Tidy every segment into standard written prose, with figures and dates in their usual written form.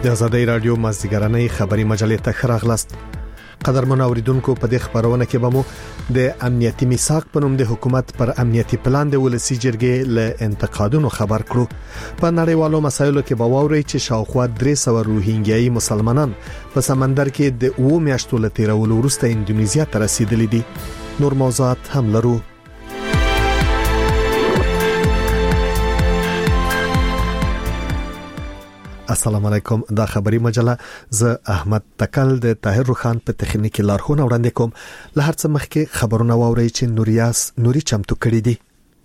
د آزادۍ رادیو مازدیګرانۍ خبری مجلې ته خراغلاست. قدرمن اوریدونکو په دې خبرونه کې به مو د امنیتي میثاق په نوم د حکومت پر امنیتي پلان د ولسی جرګې له انتقادونو خبر کړو. په نړیوالو مسایلو کې به واوري چې شاوخوا 300 روهینګیایي مسلمانان په سمندر کې د 2 میاشتو له تیرولو وروسته اندونیزیا ته رسیدلي دي. نور موضوعات هم لرو. السلام علیکم. دا خبری مجله ز احمد تکل د طاهر روخان په تخنیکی لارښوونه وړاندې کوم. له هر څه مخکې خبرونه واورئ چې نوري چمتو کړی دي.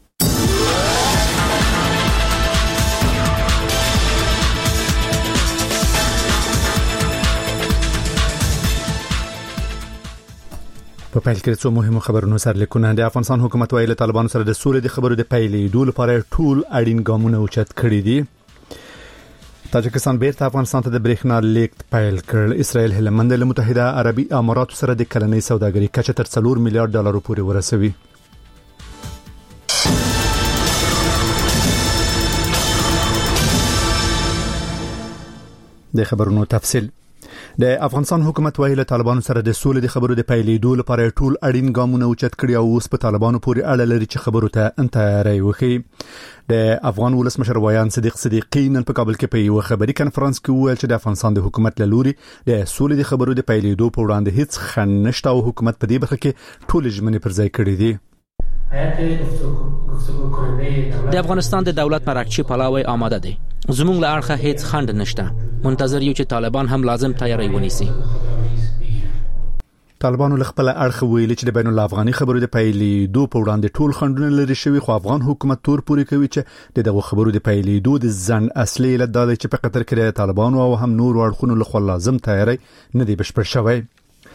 په پیل کې څو مهمه خبرونه سره لیکونه. د افغانستان حکومت ویلي طالبانو سره د سولې د خبرو د پیلېدو لپاره ټول اړین ګامونه اوچت کړي دي. تاجکستان بیرته افغانستان ته د برېښنا لیږد پیل کړ. اسرائیل هلمند له متحده عربي اماراتو سره د کلنۍ سوداګرۍ کچه تر 4 میلیارډ ډالر پورې ورسوي. د خبرونو تفصیل. د افغانستان حکومت ویلي طالبانو سره د سولې د خبرو د پیلېدو لپاره ټول اړین ګامونه اوچت کړي او اوس په طالبانو پورې اړه لري چې خبرو ته انتظار وکړي. د افغان ولسمشر ویان صدیقی نن په کابل کې په یو خبري کانفرنس کې وویل چې د افغانستان د حکومت له لوري د سولې د خبرو د پیلېدو په وړاندې هیڅ خنډ نشته او حکومت په دې برخه کې ټول ژمنې پر ځای کړې دي. د افغانستان د دولت مرکچی پلاوی آماده دی. زموږ له اړخه هیڅ خنډ نشته. منتظر یو چې طالبان هم لازم تیاری ونیسي. طالبانو له خپل اړخ ویلي چې د بین الافغاني خبرو د پیلېدو په وړاندې ټول خنډونه لري شوی، خو افغان حکومت تور پوري کوي چې دغه خبرو د پیلېدو د ځنډ اصلي علت دا دی چې په قطر کې د طالبانو او هم نور اړخونو له خوا لازم تیاری نه دی بشپړ شوی.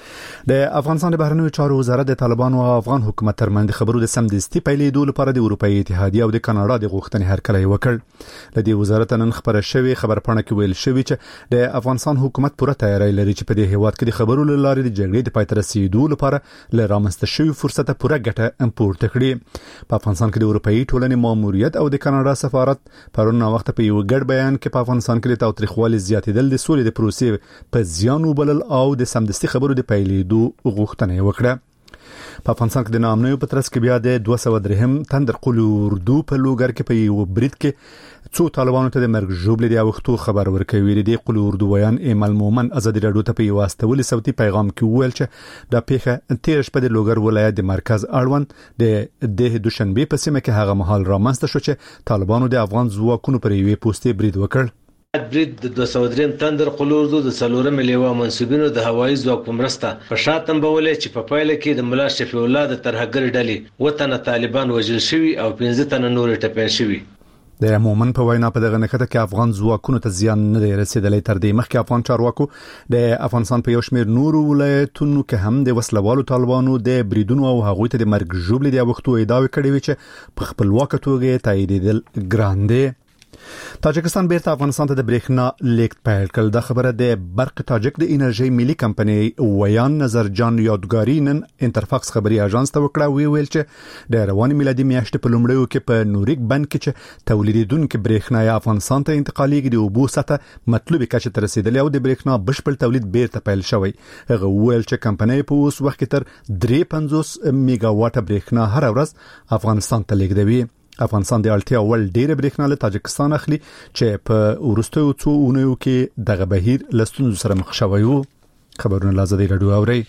د افغانستان د بهرنیو چارو وزارت د طالبانو او افغان حکومت ترمنځ خبرو د سمدستي پیلېدو لپاره د اروپאי اتحادیه او د کاناډا د غوښتنې هرکلی وکړ. له دې وزارت نن خبره شوی خبرپاڼه کې ویل شوی چې د افغانستان حکومت پوره تیاری لري چې په دې هیواد کې د خبرو لارې د جګړې د پای ته رسیدو لپاره له رامنځته شوی فرصت پوره ګټه پورته کړي. په افغانستان کې د اروپאי ټولنې ماموریت او د کاناډا سفارت پرون وخت په یو ګډ بیان کې په افغانستان کې د تاوتریخوالي زیاتېدل د سولې د پروسې په زیان وبلل او د سمدستي خبرو د پیلېدو غوښتنه وکړه. په افغانستان کې د نامنوي په ترڅ کې بیا د 203 تندر قول اردو په لوګر کې په یو برید کې څو طالبانو ته د مرګ ژوبلې د وختو خبر ورکوي. د قول اردو ویان ایمل مومن ازادي رادیو ته په یو واستولي صوتي پیغام کې وویل چې د پیښه تیر شپه د لوګر ولایت د مرکز اړوند د دوشنبه په سیمه کې هغه مهال رامنځته شو چې طالبانو د افغان ځواکونو پر یوې پوسټې برید وکړ. برید د 203 تندر قلوردو د څلورم لیوا منسوبینو د هوایي ځواک په مرسته په شاتم بولې چې په پایله کې د مولا شفیع الله د ترهګر ډلې وطن طالبان وژل شوی او 15 تنه نور ټپین شوی. د مومن په وینا په دغه نکته کې افغان ځواکونو ته زیان نه دی رسیدلی. تر دې مخکې افغان چارواکو د افغانستان په یو شمېر نورو ولایتونو کې هم د وسلوالو طالبانو د بریدونو او هغوی ته د مرګ ژوبلې د وختو ادعاوې کړې وي چې په خپلواکه توګه تاییدېدل ګران دي. تاجکستان بیرته افغانستان ته د برېښنا لیږد پیل کړ. دا خبره د برق تاجک د انرژي ملي کمپنۍ ویان نظر جان یادګاری نن انټرفاکس خبري اژانس ته وکړه. ویل چې د رواني میلادي میاشتې په لومړیو کې په نوریک بند کې چې تولیدونکو برېښنا افغانستان ته انتقالېږي د اوبو سطح مطلوبه کچه ته رسیدلې او د برېښنا بشپړ تولید بیرته پیل شوی. هغه ویل چې کمپنۍ په اوس وخت کې تر 350 میگا واټ برېښنا هر ورځ افغانستان ته لیږدوي. افغانستان د اړتیا ول ډیره برېښنا له تاجکستان اخلي چې په ورستیو څو اونیو کې دغه بهیر لستونزو سره مخ شوی وو. خبرونه لازم رادیو اوري.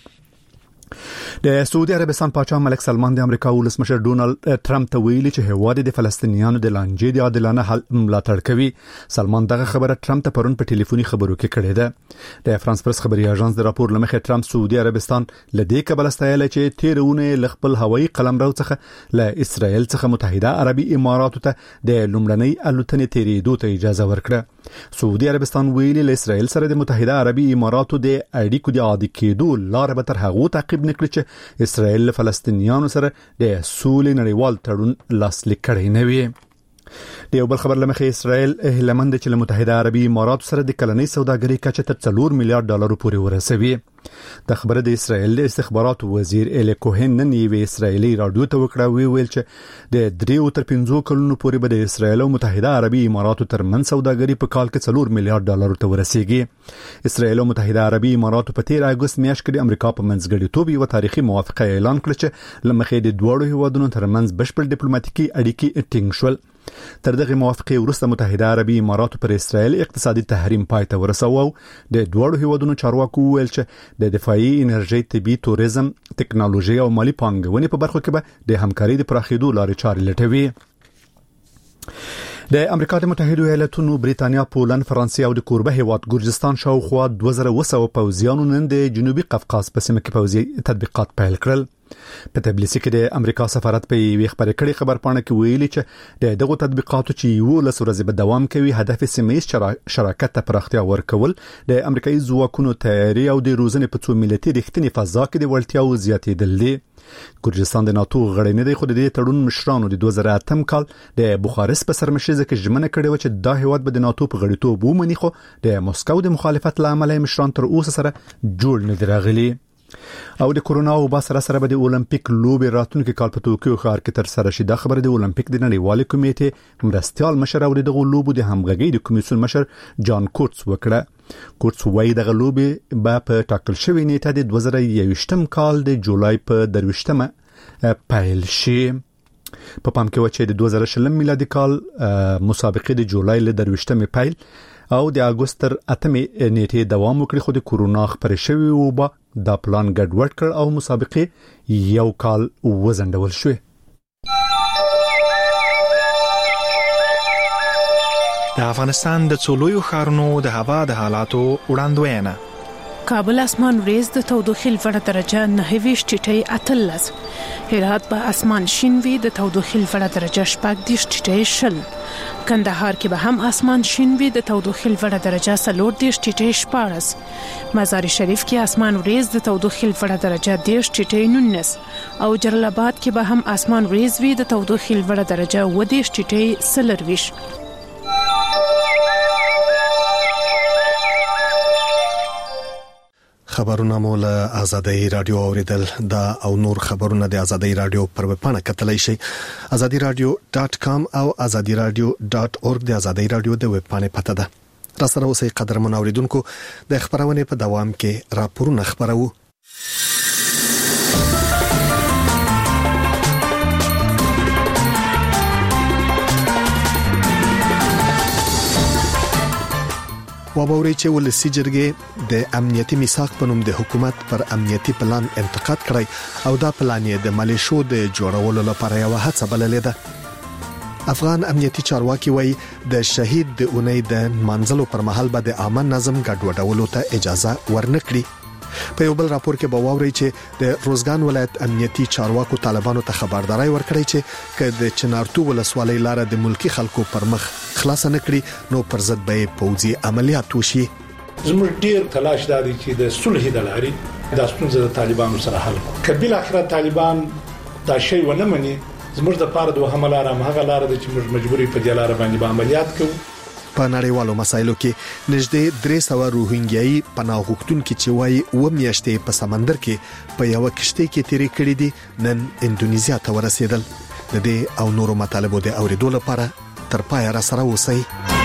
د سعودي عربستان پاچا ملک سلمان د امریکا ولسمشر ډونالد ټرمپ ته ویلي چې هیواد د فلسطینیانو د لانجې د عادلانه حل ملاتړ کوي. سلمان دغه خبره ټرمپ ته پرون په ټلیفوني خبرو کې کړې ده. د فرانس پرس خبري اژانس د راپور لمخې ټرمپ سعودي عربستان لدې کبل استایل چې تیرونه ل خپل هوایي قلمرو څخه ل اسرائیل څخه متحده عربي اماراتو ته د لومړنۍ الوتنې تیرېدو ته اجازه ورکړه. سعودي عربستان ویلي ل اسرائیل سره د متحده عربي اماراتو د اړیکو د عادي کېدو لار به تر هغه تعقیب نکړي چې اسرائیل له فلسطینیانو سره د سولې نړیوال تړون لاسلیک کړی نه وي. د یو بل خبر لمخې اسرائیل هلمند چې له متحده عربي اماراتو سره د کلنۍ سوداګرۍ کچه تر 4 میلیارډ ډالر پورې ورسوي. د خبره د اسرایل د استخباراتو وزیر الی کوهن نن یو اسرایلی رادیو ته وکړه ویل چې د 3 تر 5 کلونو پورې به د اسرایل او متحده عربی اماراتو ترمنځ سوداګري په کال کې $4 میلیارډ ته ورسیږي. اسرایل او متحده عربی اماراتو په 13 اگست میاشت کې د امریکا په منځګړیتوب یو تاریخي موافقه اعلان کړه چې لمخې د دوه هیوادونو ترمنځ بشپړ ډیپلوماټیکي اړیکې ټینګ شول. تر دغه موافقه وروسته متحده عربي اماراتو پر اسرائیل اقتصادي تحریم پای ته ورساوه. د دوه هیوادونو چارواکو ویل چې د دفاعي انرژي، طبي، توریزم، ټکنالوژي او مالی پانګونې په برخو کې به د همکاري د پراخېدو لارې چارې لټوي. د امریکا د متحده ایالاتونو، بریتانیا، پولند، فرانسې او د کوربه هیواد ګرجستان شاوخوا 2200 پوځیانو نن د جنوبي قفقاز په سیمه کې پوځي تطبیقات پیل کړل. په تبلیغ کې د امریکا سفارت په یوه خبري کړي خبرپاڼه کې ویلي چې د دغه تطبیقاتو چې یو له ورځې به دوام کوي هدف سیمه‌ایز شراکت ته پراختیا ورکول، د امریکایي ځواکونو تیاری او د روزنې په څو ملتي رښتینی فضا کې د وړتیاو زیاتېدل دي. ګرجستان د ناتو غړی نه دی، خو د دې تړون مشرانو د 2008 کال د بوخارست په سرمشيزه کې ژمنه کړې و چې دا هیواد به د ناتو په غړیتوب ومني، خو د مسکو د مخالفت لامل مشران تر اوسه سره جوړ نه دی راغلي. او د کورونا وبا سره به د اولمپیک لوبې راتلونکي کال په توکیو ښار کې تر سره شي. دا خبره د اولمپیک د نړیوال کمیټې مرستيال مشر او دغه لوبو د همغږي د کمیسیون مشر جان کوټس وکړه. کوټس وایي دغه لوبې به په ټاکل شوی نیټه د 2021 کال د جولای په 23 پیل شي. په پام کې و چې د 2020 میلادي کال مسابقې د جولای ل 23 پیل او د اگست تر 8 نیټه دوام وکړي، خو د کورونا خبرې شوی وبا دا پلان ګډوډ کړ او مسابقې یو کال وزندول شوې. د افغانستان د څولویو ښارونو د هوا د حالاتو وړاندوینه. کابل اسمان وريز د تودوخې لوړه درجه 9 ټیټي 18. هرات په اسمان شین وي د تودوخې لوړه درجه 14 ټیټي 0. کندهار کې به هم اسمان شین وي د تودوخې لوړه درجه 14 ټیټي 14. مزار شریف کې اسمان وريز د تودوخې لوړه درجه 10 ټیټي 19 او جلال آباد کې به هم اسمان وريز وي د تودوخې لوړه درجه 10 ټیټي 20. خبرونه مول آزادۍ رادیو اوریدل دا او نور خبرونه د آزادۍ رادیو پر ویب پاڼه کتلای شي azadiradio.com او azadiradio.org د آزادۍ رادیو د ویب پاڼې پته ده. را سره اوسې قدرمن اوریدونکو د خبرونه په دوام کې راپورونه خبرو. وبوري چې ولسی جرګې د امنیتي میثاق په نوم د حکومت پر امنیتي پلان انتقاد کړی او دا پلان یې د ملیشو د جوړولو لپاره یو هڅه بللې ده. افغان امنیتي چارواکي وایي د شهید د اونۍ د منځلو پر مهال به د امن نظم ګډوډولو ته اجازه ورنکړي. په یو بل راپور کې به واوري چې د روزګان ولایت امنیتي چارواکو طالبانو ته خبرداري ورکړي چې کله چنارتو ولسوالۍ لار د ملکی خلکو پر مخ خلاص نه کړي نو پر ضد به پوځي عملیات وشي. زموږ ډیر تلاش داري چې د صلح د لارې د ستونزې د طالبانو سره حل کړي. کبل اخر طالبان دا شی ونه مني، زموږ د پاره دوه حمله را مهغه لار د چې موږ مجبوري په دې لار باندې به عملیات کوو. په نړیوالو مسایلو کې نږدې 300 روهینګیایي پناه غوښتونکي چې وایي و میاشتې په سمندر کې په یو کشته کې تیرې کړې دي نن اندونیزیا ته ورسېدل. د دې او نورو مطالبو د اوریدو لپاره تر پای را سره اوسئ.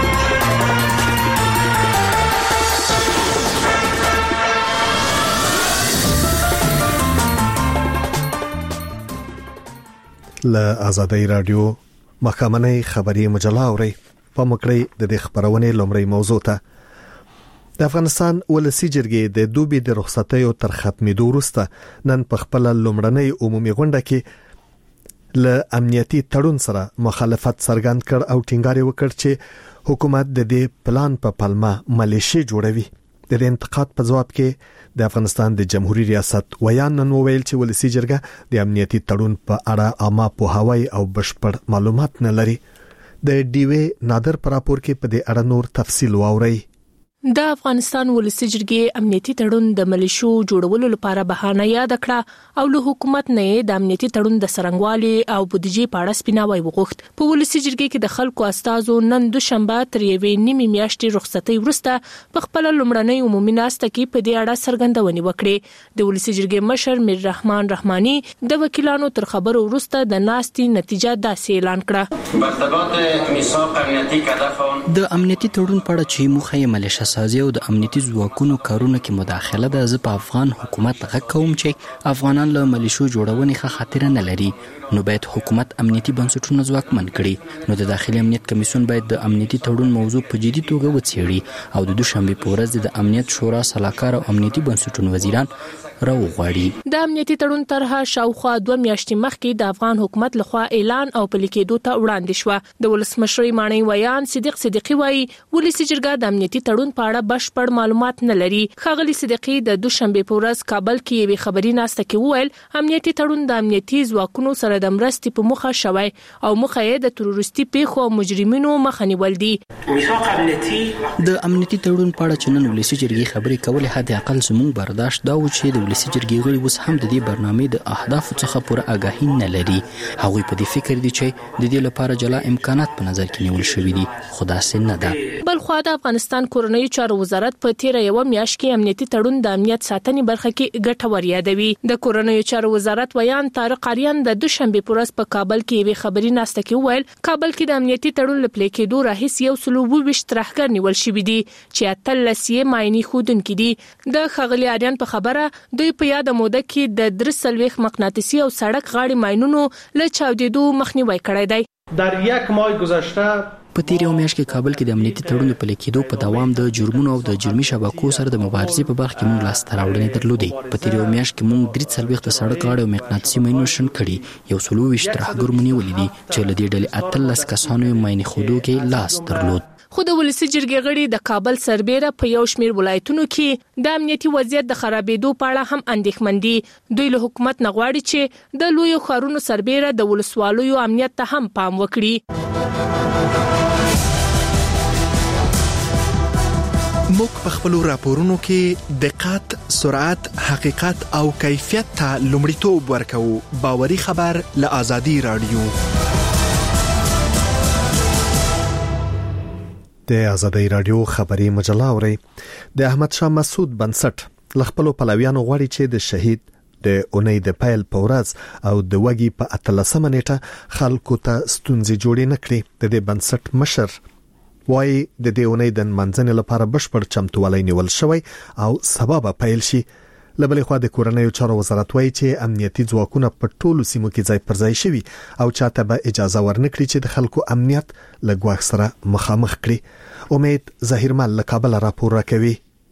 له آزادۍ رادیو مخامنۍ خبري مجله اوري په مکړې د خبرونه لومړی موضوع ته. د افغانستان ولسی جرګې د دوبي د رخصتیو تر ختمېدو وروسته نن په خپل لومړنۍ عمومي غونډه کې له امنیتي تړون سره مخالفت څرګند کړ او ټینګار وکړ چې حکومت د دې پلان په پلمه ملیشي جوړوي. د دې انتقاد په جواب کې د افغانستان د جمهوریت ریاست ویان نن ویل چې ولسی جرګه د امنیتي تړون په اړه عامه پوهاوی او بشپړ معلومات نه لري. د ډیوی نادر پر راپور کې په دې اړه نور تفصیل واوري. د افغانستان ولسي جرګې امنیتي تړون د ملیشو جوړولو لپاره بهانه یاد کړه او له حکومت نه د امنیتي تړون د سرنګوالي او بودیجې په اړه سپیناوی وغوښت. په ولسي جرګې کې د خلکو استازو نن دوشنبه تر یوې نیمې میاشتې رخصتۍ وروسته په خپل لومړنۍ عمومي ناسته کې په دې اړه څرګندونې وکړې. د ولسي جرګې مشر میر رحمان رحماني د وکیلانو تر خبرو وروسته د ناستې نتیجه داسې اعلان کړه: برتبات میثاق امنیتي کدفون د امنیتي تړون په اړه چې موخه یې ملیشه سازي او د امنیتي ځواکونو کارونه کې مداخله ده، زه په افغان حکومت غږ کوم چې افغانان له ملیشو جوړونې ښه خاطره نه لري، نو باید حکومت امنیتي بنسټونه ځواکمن کړي. نو د داخلي امنیت کمیسیون باید د امنیتي تړون موضوع په جدي توګه وڅېړي او د دوشنبه په ورځ د امنیت شورا سلاکار او امنیتي بنسټونو وزیران راوغواړي. د امنیتي تړون طرحه شاوخوا 2 میاشتې مخکې د افغان حکومت لخوا اعلان او پلي کېدو ته وړاندې شو. د ولسمشر مانی ویان صدیق صدیقی وایي ولسي جرګه د امنیتي تړون په اړه بشپړ معلومات نه لري. ښاغلي صدیقی د دوشنبه په ورځ کابل کې یوې خبري ناسته کې وویل امنیتي تړون د امنیتي ځواکونو سره د مرستې په مخه شوی او مخه یې د تروریستي پیښو او مجرمینو مخه نیول دي. د امنیتي تړون په اړه چې نن ولسي جرګې خبرې کولې، حد اقل زموږ برداشت دا و چې د ولسي جرګې غړي اوس هم د دې برنامې د اهدافو څخه پوره آگاهي نه لري. هغوی په دې فکر دي چې د دې لپاره جلا امکانات په نظر کې نیول شوي دي، خو داسې نه ده. بلخوا د افغانستان کورنیو چارو وزارت په تیر یو میاشت کې امنیتي تړون د امنیت ساتنې برخه کې ګټور یادوي. د کورنیو چارو وزارت ویان طارق اریان د دوشنبه په ورځ په کابل کې یوې خبري ناسته کې وویل کابل کې د امنیتي تړون لپاره کېدو راهیسې 122 ترهګر نیول شوي دي چې 13 مایني خودونکي دي. د ښاغلي اریان په خبره دوی په یاد موده کې د 3 مقناطیسي او سړک غاړې ماینونو له چاودېدو مخنیوي کړی دی. در یک ماه گذشته په تیر یو میاشت کې کابل کې د امنیتي تړون په پلي کېدو په دوام د جرمونو او د جرمي شبکو سره د مبارزې په برخه کې موږ لاسته راوړنې درلودې. په تیر یو میاشت کې موږ 43 د سړک غاړې او مقناطیسي ماینونو شن کړي. 120 ترهګر مونیولې دي چې له دې ډلې 13 کسانو یې مایني خودو کې لاس درلود. خو د ولسي جرګې غړي د کابل سربېره په یو شمېر ولایتونو کې د امنیتي وضعیت د خرابېدو په اړه هم اندېښمن دي. دوی له حکومت نه غواړي چې د لویو ښارونو سربېره د ولسوالیو امنیت ته هم پام وکړي. موږ په خپل راپورونو کې دقت، سرعت، حقیقت او کیفیت ته لومړیتوب ورکوو. باوري خبر له آزادي رادیو. د آزادۍ رادیو خبري مجله اوري. د احمد شاه مسعود بنسټ لخپلو پلویانو غواړي چې د شهید د اونۍ د پیل په ورځ او د وګي په 13 نیټه خلکو ته ستونزې جوړې نه کړي. د دې بنسټ مشر وایي د دې اونۍ د منځنۍ لپاره بشپړ چمتووالی نیول شوی او سبب پیل شي. لبلې خو د کورنیو چارو وزارت وایي چې امنیتي ځواکونه په ټولو سیمو کې ځای پر ځای شوي او چاته به اجازه ورنکړي چې د خلکو امنیت له ګواښ سره مخامخ کړي. امید ظاهرمل له کابل راپور راکوي.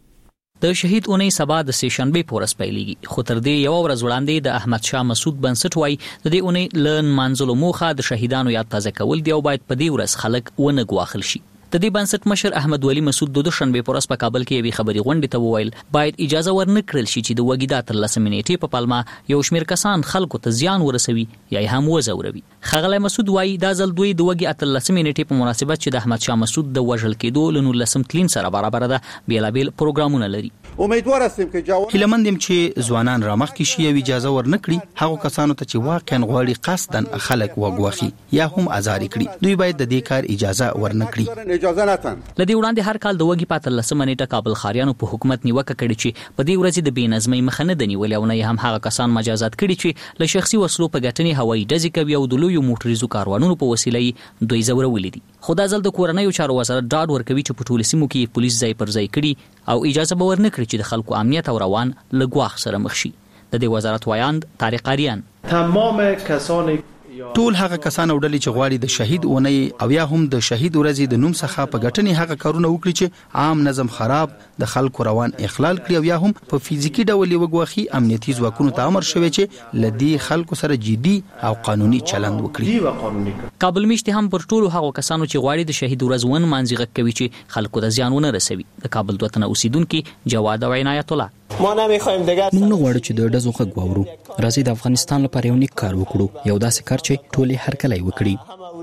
د شهید اونۍ سبا د سهشنبه په ورځ پیلېږي، خو تر دې یو ورځ وړاندې د احمد شاه مسعود بنسټ وایي د دې اونۍ لن منځلو موخه د شهیدانو یاد تازه کول دی او باید په دې ورځ خلک ونه ګواښل شي. د دې بنسټ مشر احمد ولی مسعود د دوشنبه په ورځ په کابل کې یوې خبري غونډې ته وویل باید اجازه ورنکړل شي چې د وګي د 13 نیټې په پالما یو شمېر کسان خلکو ته زیان ورسوي یا هم وزوروي. ښاغلی مسعود وایي دا ځل دوی د وګي 13 نیټې په مناسبت چې د احمد شاه مسعود د وژل کېدو له 19 تلین سره برابر ده بیلابیل پروګرامونه لري. امیدوار هستیم که هیله‌مندیم چې ځوانان رامخکې شي او اجازه ورنکړي هغه کسانو ته چې واقعا غواړي قصدن خلک وګواخي یا هم ازار کړي. دوی باید د دې کار اجازه ورنکړي. اجازه نتن لدی وړاندې هر کال د وګي په 13 نیټه کابل خاریانو په حکومت نیوکه کړې چې په دې ورځ د بېنظمۍ مخه نه دنیولې او نه هم هغه کسان مجازات کړي چې له شخصي وسلو په ګټنې هوایي ډزې کوي او د لویو موټریزو کاروانونو په وسیله دوی زورولې دي. خو دا ځل د کورنیو چارو وزارت ډاډ ورکوي چې په ټولو سیمو کې پولیس ځای پر ځای کړي او اجازه به ورنکړي چې د خلکو امنیت او روان له ګواښ سره مخ شي. د دې وزارت وایاند طارق اریان تمام کسان ټول هغه کسان او ډلې چې غواړي د شهید اونۍ او یا هم د شهید ورځې د نوم څخه په ګټنې هغه کارونه وکړي چې عام نظم خراب، د خلکو روان اخلال کړي او یا هم په فزیکی ډول وګواخي. امنیتي ځواکونو ته امر شوی چې لدی خلکو سره جدي او قانوني چلند وکړي. کابل میشته هم پر ټولو هغه کسانو چې غواړي د شهید ورځ ون مانځي کوي چې خلکو ته زیان ونه رسوي. د کابل وطن اوسیدونکو جواد او عنایت الله ما نمیخوایم دیگه موږ نه غواړو چې د ډزو غږ واورو. راځي د افغانستان لپاره یو نیک کار وکړو، یو داسې کار چې ټولې هر کله وکړي.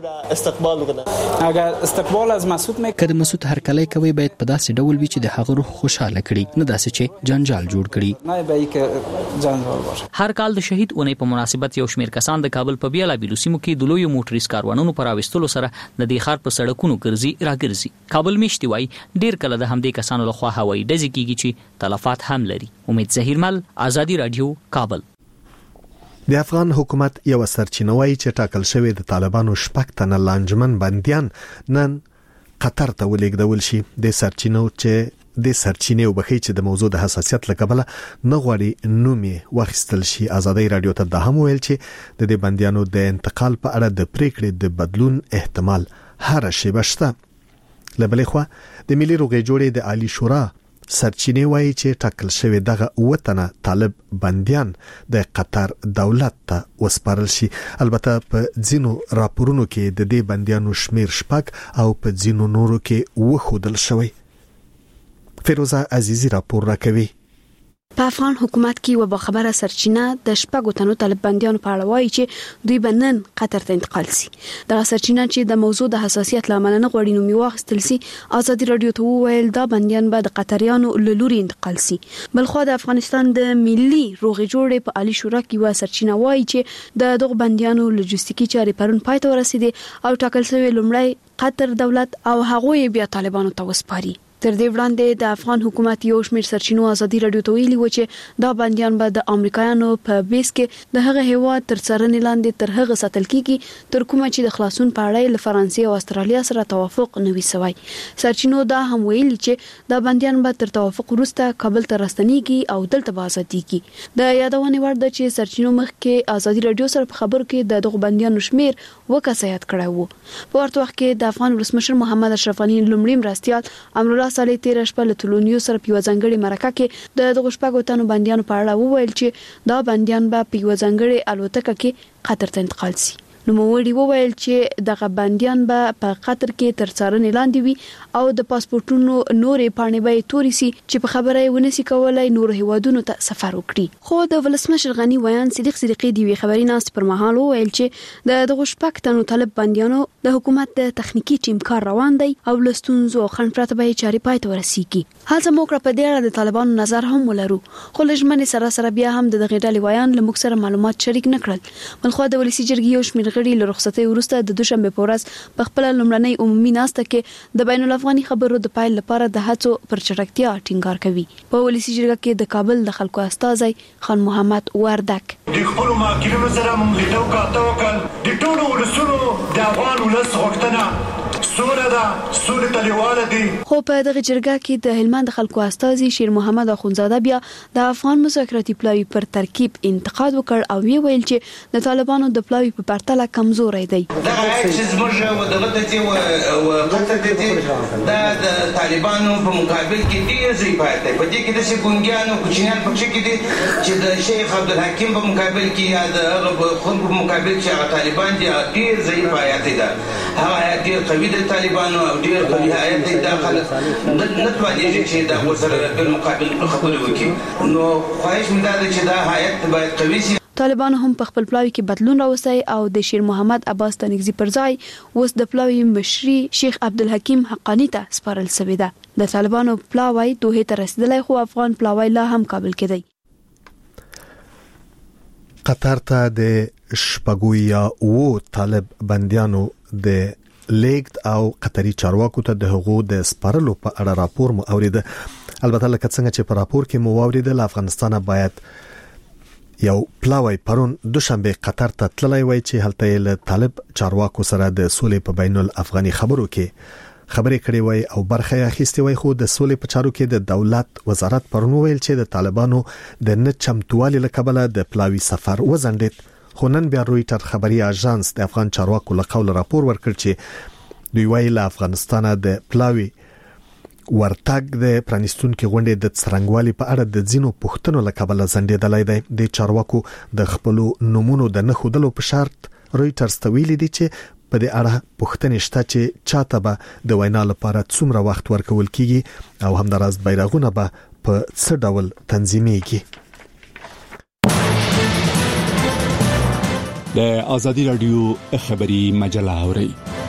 استقبال وکړه. اگر استقبال از مسعود کله مسعود هرکلی کوي باید په داسې ډول وي چې د هغه روح خوشاله کړي، نه داسې چې جنجال جوړ کړي. نه به کې جنجال وشي. هر کال د شهید اونۍ په مناسبت یو شمېر کسان د کابل په بیلابیلو سیمو کې د لویو موټریز کاروانونو پر راوستلو سره د دې ښار په سړکونو ګرځي راګرځي. کابل میشتي وای ډیر کله د همدې کسانو لخوا هوایي ډزې کیږي چې تلفات هم لري. امید ظهیرمل، آزادی رادیو، کابل. د افغان حکومت یو سرچینه وایي چې ټاکل شوی د طالبانو شپږ تنه لانجمن بنديان نن قطر ته ولېږدول شي. د سرچینې وبخي چې د موضوع د حساسیت لکبله نه غواړي نومي واخیستل شي. آزادی رادیو ته د هم ویل چې د دې بنديانو د انتقال په اړه د پریکړې د بدلون احتمال هر شی بشته. لبلې خو د ملي روغې جوړې د عالی شورا سرچینې وایي چې ټاکل شوی دغه وطنه طالب بنديان د قطر دولت ته وسپارل شي. البته په ځینو راپورونو کې د دې بنديانو شمیر شپږ او په ځینو نورو کې وښودل شوی. فیروزه عزیزی راپور راکوي. په افغان حکومت کې و باخبره سرچینه د شپږو تنو طالب بنديانو په اړه وایي چې دوی بنن قطر ته انتقال سي. دا سرچینه چې د موضوع د حساسیت لامل نه غوړي نو میواخستل سي. آزادی رادیو ته ویل دا بنديان به د قطریانو لوري انتقال سي. بلخو د افغانستان د ملي روغې جوړې په عالی شورا کې و سرچینه وایي چې د دغه بنديانو لوجستیکي چارې پرون پای ته ورسېدي او ټاکل شوی لومړی قطر دولت او هغوی بیا طالبانو ته وسپاري. تر دې وړاندې د افغان حکومت یو شمېر سرچینو آزادی رادیو ته ویلي و چې دا بنديان به د امریکایانو په بیس کې د هغه هیواد تر څارنې لاندې تر هغه ساتل کیږي تر کومه چې د خلاصون په اړه له فرانسې او استرالیا سره توافق نوي سوی. سرچینو دا هم ویلي چې دا بنديان به تر توافق وروسته کابل ته راستنیږي او دلته به آزادېږي. د یادونه وړ ده چې سرچینو مخکې آزادی رادیو سره په خبرو کې د دغه بنديانو شمیر وکاسیات کړی وو. په ورته وخت کې د افغان ولسمشر محمد اشرف غنی لومړی مرستيال امرالله صالح تیر شپه له تلونیو سره په ځنګړي مرکه کې د دغه شپږو تنو بنديانو په اړه وویل چې دا بنديان به په ځنګړي الوتکه کې قطر ته انتقال سي. نو موړي وویل چې دغه بنديان به په قطر کې تر څارنې لاندې وي او د پاسپورتونو نورې پاڼې به توري سي چې په خبره ونسي کولای نور هیوادونو ته سفر وکړي. خو د ولسمشر غنی ویان صدیق صدیقی دی خبري ناس پر مهال وویل چې د دغه شپږ تنو طالب بنديانو د حکومت د تخنیکی ټیم کار روان دی او لستونزو خن پرته به چاري پای ته ورسیږي. هڅه موکړه په دې اړه د طالبانو نظر هم ولرو خو لږمنې سره بیا هم د دغه ډلې ویان له موږ سره معلومات شریک نکړل. بلخو د ولسی جرګې یو شمېر غړي له رخصتۍ وروسته د دوشنبه په ورځ په خپل لومړنۍ عمومي ناسته کې د بین الافغاني خبرو د پایل لپاره د هڅو پر چټکتیا ټینګار کوي. په ولسی جرګه کې د کابل د خلکو استازي خان محمد وردک د خپل ماکینو سره موږ لیدو کاوه د ټولو ولسونو د افغان ولس وختنه سوره دا سوره تلیواله دي. خو په دغه جرګه کې د هلمند خلکو استازي شیر محمد اخونزاده بیا د افغان مذاکراتي پلاوی پر ترکیب انتقاد وکړ او ویل چې د طالبانو د پلاوی په پرتله کمزوري دی. دا چې زموږ ودغه او قطر د طالبانو په مقابل کې ډیر ځای پاتې په دې کې د شګونګیانو کوچنیان په کې دي چې د شیخ عبدالحکیم په مقابل کې یا د خون په مقابل کې هغه طالبان دي ډیر ځای پاتې ده. هغه ډیر قوي د طالبانو او ډیر قوي آیت داخل نه توانیږي چې دا وسره په مقابل خبرې وکړي. نو خواهش مې ده چې دا آیت باید قوي شي. طالبان هم په خپل پلاوی کې بدلون راوستي او د شیر محمد عباس تنگزی پر ځای اوس د پلاوی مشري شیخ عبدالحکیم حقانی ته سپارل شوی ده. د طالبانو پلاوی دوه ته رسیدلی خو افغان پلاوی لا هم کابل کې دی. قطر ته د شپږویا او طالب بنديانو د لیګد او قطري چارواکو ته د حقوق د سپارلو په اړه راپور مو اوریده. البته لکه څنګه چې په راپور کې مو اوریده له افغانستان باید یو پلاوی پرون دوشنبه قطر ته تللی وای چې هلته له طالب چارواکو سره د سولې په بین الافغاني خبرو کې خبرې کړې وای او برخه یې اخیستې وای. خو د سولې په چارو کې د دولت وزارت پرون ویل چې د طالبانو د نه چمتووالي لکبله د پلاوی سفر وزندید. خو نن بیا رويټر خبري اژانس د افغان چارواکو له قول راپور ورکړ چې دوی وایي له افغانستان د پلاوی ورتګ د پرانستونکو غونډې د څرنګوالي په اړه د ځینو پوښتنو لکبله زندېدلای دی. د چارواکو د خپل نمونو د نه خودلو په شرط رويټرز ته ویلي دي چې په دې اړه پوښتنې شته چې چاته به د وینا لپاره څومره وخت ورکول کیږي او همداراز بیرغونه به په څه ډول تنظیمېږي. د ازادي رادیو خبری مجله اوري.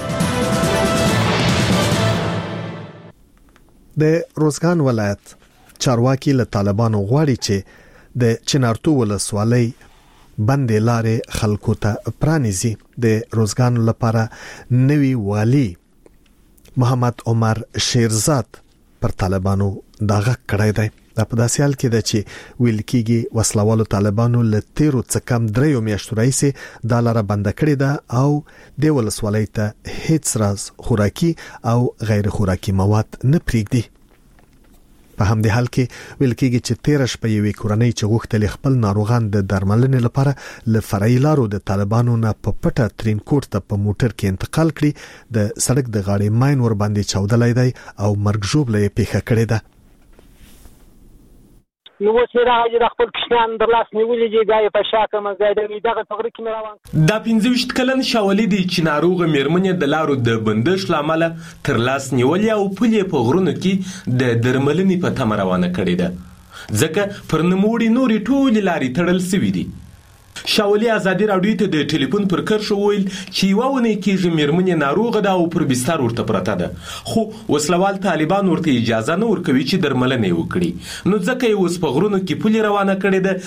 د روزګان ولایت چارواکي له طالبانو غواړي چې د چنارتو ولسوالۍ بندې لارې خلکو ته پرانیزي. د روزګان لپاره نوی والی محمد عمر شیرزاد پر طالبانو داغه کړی دی. دا په داسې حال کې ده چې ویل کېږي وسلوالو طالبانو له تیرو څه کم 3 میاشتو راهیسې دا لاره بند کړې ده او د ولسوالۍ ته هیڅ راز خوراکي او غیر خوراکي مواد نه پریږدي. په همدې حال کې ویل کېږي چې 13 شپې یوې کورنۍ چې غوښتل خپل ناروغان د درملنې لپاره له فرعي لارو د طالبانو نه په پټه ترینکوټ ته په موټر کې انتقال کړي، د سړک د غاړې ماین ور باندې چاودلای دی او مرګ ژوبله یې پیښه کړې ده. نو وسره هغه د خپل کشنان در لاس نیولې چې ګای په شاکه مزایده دغه فقره کې روان دا 15 کلن شاولې دي چې ناروغ میرمنې د لارو د بندش لامل تر لاس نیولې او پلي په غرونو کې د درملنې په تمه روانه کړې ده، ځکه پر نموړي نوري ټول لارې تړل سوي دي. شاولې ازادي راډیو ته د ټلیفون پر کرښه ویل چې یوونه کېږي میرمنې ناروغه ده او پر بستر ورته پرته ده، خو وسلوال طالبان ورته اجازه نه ورکوي چې درملنه وکړي. نو ځکه یې اوس په غرونو کې پلي روانه کړې ده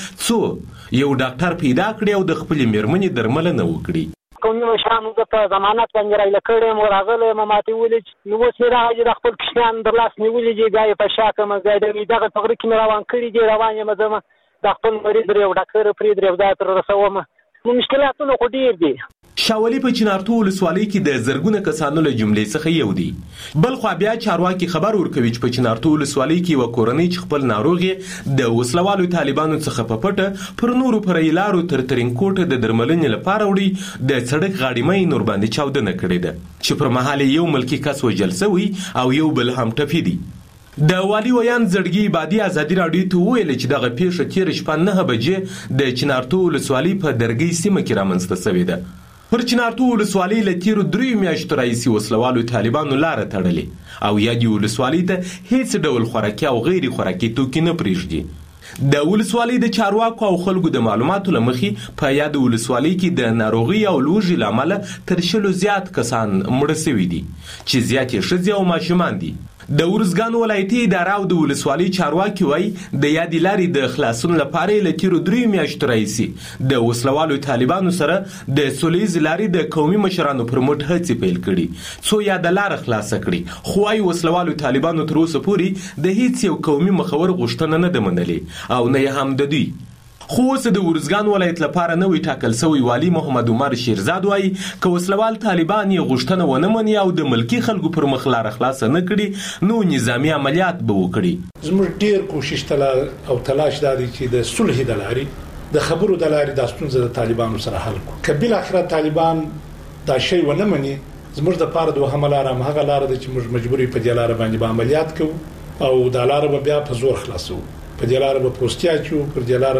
څو یو ډاکټر پیدا کړي او د خپل میرمنې درملنه وکړي. کومه مشرانو په ضمانت باندې راځي کړي مو راغله مماتي ولې نو وسره هغه د خپل کشنان در لاس نیولې چې ګای په شاکه مزایده دغه فقره کې روان کړي دي روان یم زما د خپل مریض یو ډاکټر پرې درې ځای تر رسوم. نو مشکلاتونه خو ډیر دي. شاولې په چنارتو ولسوالۍ کې د زرګونه کسانو له جملې څخه یو دی. بل خو بیا چارواکي خبر ورکوي چې په چنارتو ولسوالۍ کې وکورنۍ چې خپل ناروغي د وسلوالو طالبانو څخه په پټه پر نورو پرېلارو تر ترینکوټ د درملنې لپاره وړي د سړک غاړې مې نور باندې چاودنه کړې ده چې پر مهال یو ملکی کس وجل شوی او یو بل هم ټپي دي. د والی ویان زړګي بادي ازادي راډیو ته ویل چې دغه پیښه تیر شپه 9 بجې د چنارتو ولسوالۍ په درګۍ سیمه کې رامنځته شوې ده. پر چنارتو ولسوالۍ له تیر 3 میاشتو راهیسې وسلوالو طالبانو لار تړلې او یا د ولسوالۍ ته هیڅ ډول خوراکي او غیر خوراکي توکي نه پریږدي. د ولسوالۍ د چارواکو او خلکو د معلوماتو لمخې په یاد ولسوالۍ کې د ناروغي او لوږې لامل تر 100 زیات کسان مړه شوي دي چې زیاتې ښځې او ماشومان دي. د ورزګان ولایتي اداره او د ولسوالۍ چارواکي وایي د یادې لارې د خلاصون لپاره له تیرو 3 میاشتو راهیسې د وسلوالو طالبانو سره د سولیز لارې د قومي مشرانو پر مټ هڅې پیل کړي څو یا د لار خلاص کړي، خو وايي وسلوالو طالبانو تر اوسه پورې د هیڅ یو قومي مخور غوښتنه نه ده منلې او نه هم د دوی. خو اوس د ورزګان ولایت لپاره نوې ټاکل شوی والی محمد عمر شیرزاد وایي که وسلوال طالبان یې غوښتنه ونه مني او د ملکی خلکو پر مخ لار خلاص نه کړي نو نظامی عملیات به وکړي. زموږ ډیر کوشش او تلاش دادی چې د صلح د لارې د خبرو د لارې د ستونزې د طالبانو سره حل کړو. که بل اخر طالبان دا شی ونه مني زموږ د پاره د حملار هغه لار د چې موږ مجبوري په دې لار باندې عملیات کوو او د لار به بیا په زور خلاصو. په دې لار به پوسټیا چو پر دې لار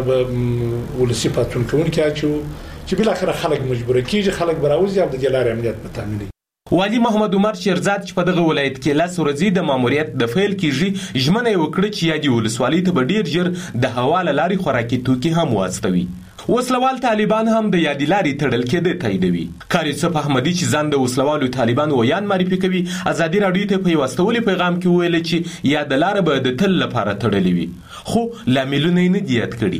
به ولسی پاتون کوون کې چو چې بل اخر خلک مجبور کیږي خلک براوځي او د دې لار عملیات به تامیني. والی محمد عمر شیرزاد چې په دغه ولایت کې لاس ورځي د ماموریت د فعال کیږي ژمنه وکړه چې یادي ولسوالۍ ته به ډیر ژر د حواله لاري خوراکي توکي هم واستوي. وسلوال طالبان هم د یادي لاري تړل کېده تاییدوي. کاری صف احمدی چې ځان د وسلوالو طالبان ویان معرفي کوي ازادي راډیو ته په واستولي پیغام کې ویل چې یاد لار به د تل لپاره تړلې وي خو لاملونه نه دیات کړي.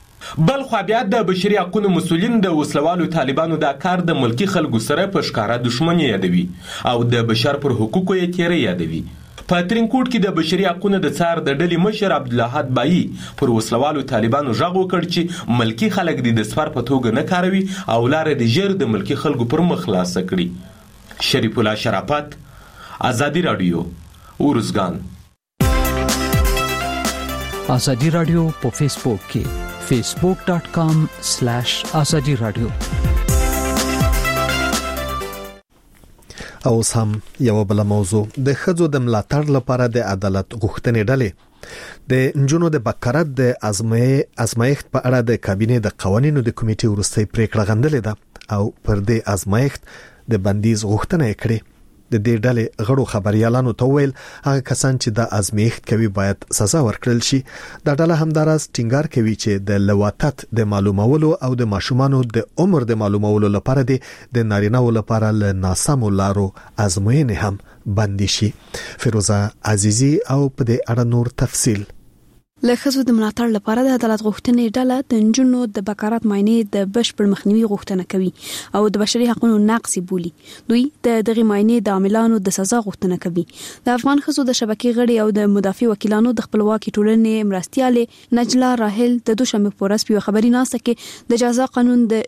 بل خو بیا د بشري حقوقو مسؤلین د وسلوالو طالبانو دا کار د ملکی خلکو سره په ښکارا دښمنی یادوي او د بشر پر حقوقو یې تیری یادوي. په ترینکوټ کې د بشري حقوقو د څار د ډلې مشر عبدالحد بایی پر وسلوالو طالبانو ژغ وکړ چې ملکی خلک د سفر په توګه نه کاروي او لار د ژر د ملکی خلکو پر مخ خلاص کړي. شریف الله شرافت، ازادي راډیو، ورزګان. ازادي راډیو په فیسبوک کې facebook.com/azadi radio. او سم یو بل موضوع د خځو د ملاتړ لپاره د عدالت غوښتنې ډلې د انجونو د بکرات د ازمایښت په اړه د کابینې د قوانینو د کمیټې ورستۍ پریکړه غندلې ده او پر دې ازمایښت د بندیز غوښتنه کړې. د د دې ډلې غړو خبريالانو ته ویل هغه کسان چې د ازمیښت کوي باید سزا ورکړل شي. د ډله همداراز ټینګار کوي چې د لواطت د معلومولو او د ماشومانو د عمر د معلومولو لپاره د نارینه‌و لپاره له ناسمو لارو ازموینې هم بندي شي. فیروزه عزیزی او په دې اړه نور تفصیل. له ښځو د ملاتړ لپاره د عدالت غوښتنې ډله د نجونو د بکارات معاینې د بشپړ مخنیوي غوښتنه کوي او د بشري حقوقو نقض بولي. دوی د دغه معاینې د عاملانو د سزا غوښتنه کوي. د افغان ښځو د شبکې غړي او د مدافع وکیلانو د خپلواکي ټولنې مرستياله نجلا راهل د دوشنبه په ورځ په خبري ناسته کې د جزا قانون د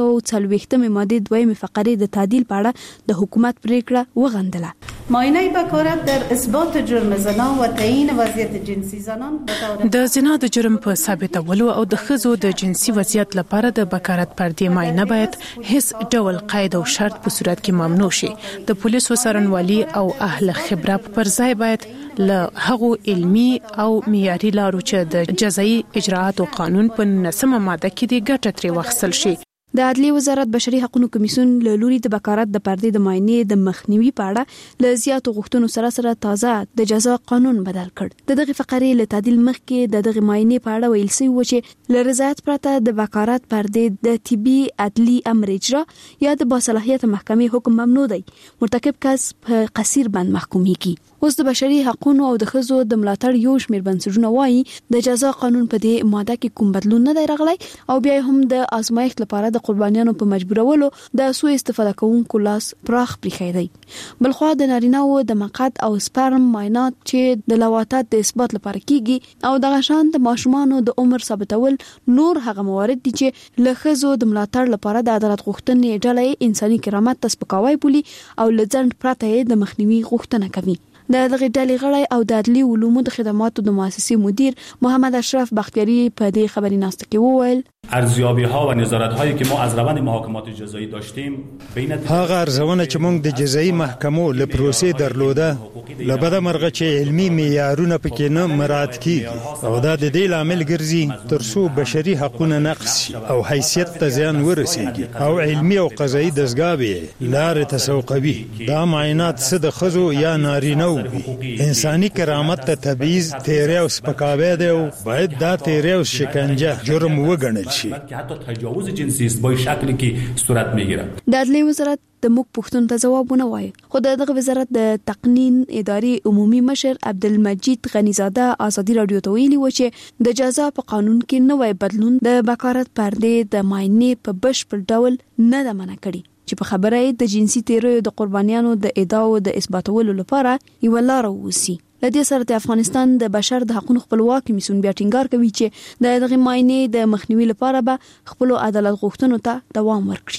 440 ماده 2 فقره د تعدیل په اړه د حکومت پریکړه وغندله. معاینه بکارت در اثبات جرم زنا و تعیین وضعیت جنسی زنان د زنا د جرم په ثابتولو او د ښځو د جنسي وضعیت لپاره د بکارت پردې معاینه باید هیڅ ډول قید او شرط په صورت کې ممنوع شي. د پولیسو څارنوالي او اهل خبره پر ځای باید له هغو علمي او معیاري لارو چې د جزایي اجراءاتو قانون په 9 ماده کې د ګټه ترې واخیستل شي. د عدلي وزارت بشري حقوقو کمیسیون له لوري د بکارت د پردې د معاینې د مخنیوي په اړه له زیاتو غوښتنو سره تازه د جزا قانون بدل کړ. دغه فقره له تعدیل مخکې دغه معاینې په اړه ویل شوی و چې له رضایت پرته د بکارت پردې د طبي عدلي امر اجرا یا د باصلاحیت محکمې حکم ممنوع دی. مرتکب کس په قصیر بند محکومیږي. اوس د بشري حقوقو او د ښځو د ملاتړ یو شمېر بنسټونه وایي د جزا قانون په دې ماده کې کوم بدلون نه دی راغلی او بیا هم د آزمایښت لپاره د قربانیانو په مجبورولو د سوء استفاده کوونکو لاس پراخ پریخي دی. بلخو د نارینه‌و د مقعد او سپرم معاینات چې د لواطت د اثبات لپاره کیږي او د غشان د ماشومانو د عمر ثابتول نور هغه موارد دي چې له ښځو د ملاتړ لپاره د عدالت غوښتنې ډلې انساني کرامت ته سپکاوی بولي او لځند پرته د مخنیوي غوښتنه کوي. د دغه ډلې غړي او د عدلي علومو د خدماتو د مؤسسې مدیر محمد اشرف بختیاری په دې خبري ناسته کې وویل ارزیابی‌ها و نظارت‌هایی که ما از روند محاکمات جزایی داشتیم بین هغه ارزونه چې موږ د جزایی محکمو له پروسې درلوده لبده مرغه چې علمي معیارونه پکې نه مراعات کیږي او دا د دې لامل ګرځي ترڅو بشري حقوقونه نقض شي او حیثیت ته زیان ورسیږي او علمي او قضایي دستګاوې لارې تسوقوي. دا معاینات څه د ښځو یا نارینه‌و انساني کرامت ته تبعیض تیری او سپکاوی دی او باید دا تیری او شکنجه جرم وګڼل شي که حتی تجاوز جنسی است با شکلی که صورت میگیره. د عدلي وزارت د موږ پښتون ته جوابونه وایي. خو دغه وزارت د تقنین اداري عمومي مشر عبدالمجید غنیزاده ازادي رادیو ته ویلي و چې د جزا په قانون کې نوې بدلون د بکارت پردې د معاینې په بشپړ ډول نه د منع کړي چې په خبره د جنسي تیریو د قربانیانو د ادعاو د اثباتولو لپاره یو لار ووسی. لدې سره د افغانستان د بشر د حقوقو خپلواکي کمیسیون بیا ټینګار کوي چې دغه معاینې د مخنیوي لپاره به خپل عدالت غوښتنو ته دوام ورکړي.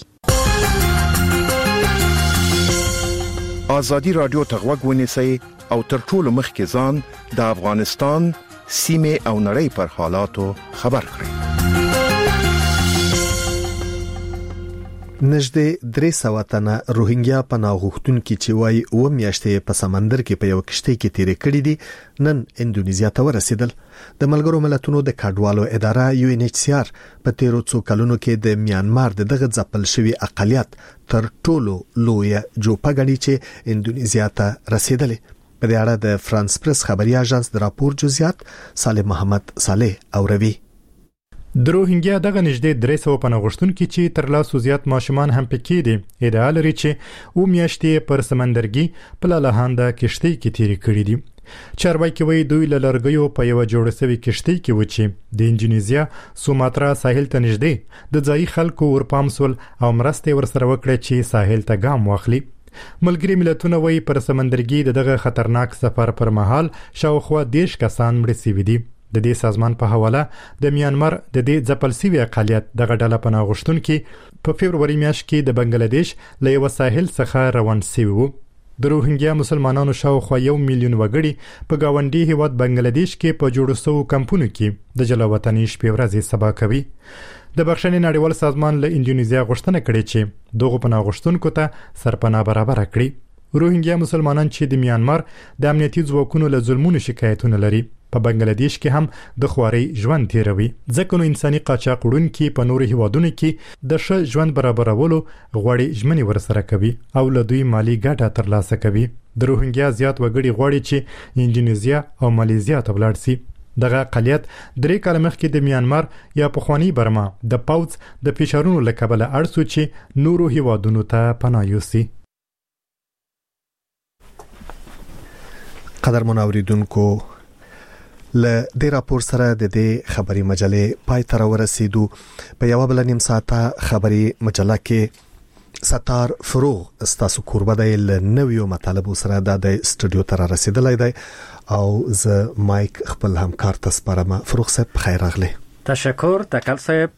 آزادي رادیو ته غوږ ونیسئ او تر ټولو مخکې ځان د افغانستان سیمه او نړۍ پر حالاتو خبر کړئ. نږدې 300 تنه روهینګیا پناه غوښتونکي چې وايي و میاشتې په سمندر کې په یو کشتۍ کې تیرې کړې دي نن اندونیزیا ته ورسېدل. د ملګرو ملتونو د کډوالو اداره UNHCR په تیرو څو کلونو کې د میانمار دغه ځپل شوی اقلیت تر ټولو لوی جوپه غړي چې اندونیزیا ته رسیدلې. په دې اړه د فرانس پریس خبري اژانس د راپور جزئیات صالح محمد صالح اوروي. د روهینګیا دغه نږدې 300 پناه غوښتونکي چې تر لاسو زیات ماشومان هم پکې دي ادعا لري چې و میاشتې پر سمندرګي په لاهانده کشتۍ کې تیرې کړې دي. چارواکي وایي دوی له لرګیو په یو جوړ شوی کشتۍ کې و چې د اندونیزیا سوماترا ساحل ته نږدې د ځای خلکو ورپامسول او مرسته ورسره وکړه چې ساحل ته ګام واخلي. ملګری ملتونه وایي پر سمندرګي دغه خطرناک سفر پر مهال شاوخوا 10 کسان مړ شوي دي. د دې سازمان په حواله د میانمار د دې ځپل شوی اقلیت دغه ډله پناه غوښتونکي په فبرवरी میاشت کې د بنگلاديش له یو ساحل څخه روان شوي وو. د روهینګیا مسلمانانو شاوخوا 1 میلیون وګړي په گاونډي هیواد بنگلاديش کې په جوړو شوو کمپونو کې د جلا وطني شپې ورځې سبا کوي. د بخښنې نړیوال سازمان له اندونیزیا غوښتنه کړې چې دغه پناه غوښتونکو ته سرپناه برابر کړي. روهینګیا مسلمانان چې د میانمار د امنیتي ځواکونو له ظلمونو شکایتونه لري په بنگلاديش کې هم د خواري ژوند تیروي ځکه نو انساني قاچاق وړونکي په نورو هیوادونو کې د ښه ژوند برابرولو غوړي ژمنې ورسره کوي او له دوی مالی ګټه ترلاسه کوي د روهینګیا زیات وګړي غوړي چې انډونیزیا او ماليزیا ته ولاړ شي دغه اقلیت 3 کال مخکې د میانمار یا پخوانی برما د پاوڅ د فشارونو لکبله اړسو چې نورو هیوادونو ته پناه یوسي قدرمن اوریدونکو له دې راپور سره د دې خبري مجلې پای ته ورسېدو په یو بل نیم ساعته خبري مجله کې ستار فروغ استاسو کوربه د نویو مطالبو سره د استودیو ته رسیدلای دی او ز مایک خپل همکار ته سپارم فروغ صاحب خیر راغلی تشکر تکل صاحب